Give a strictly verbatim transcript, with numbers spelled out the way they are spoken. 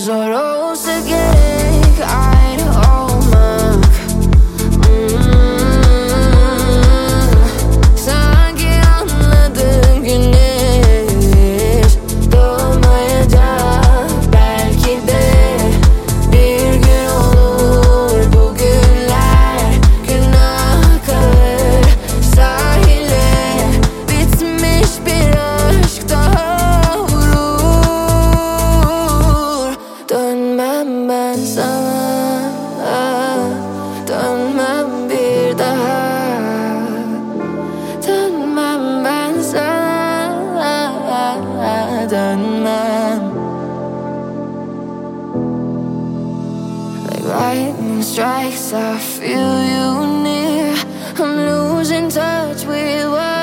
Zor olsa gerek ayrı olmak. hmm. Sanki anladım, güneş doğmayacak. Belki de bir gün olur, bugünler günah kalır. Sahile bitmiş bir aşk daha vurur. Dönmem ben sana, dönmem bir daha. Dönmem ben sana, dönmem. Like lightning strikes, I feel you near. I'm losing touch with what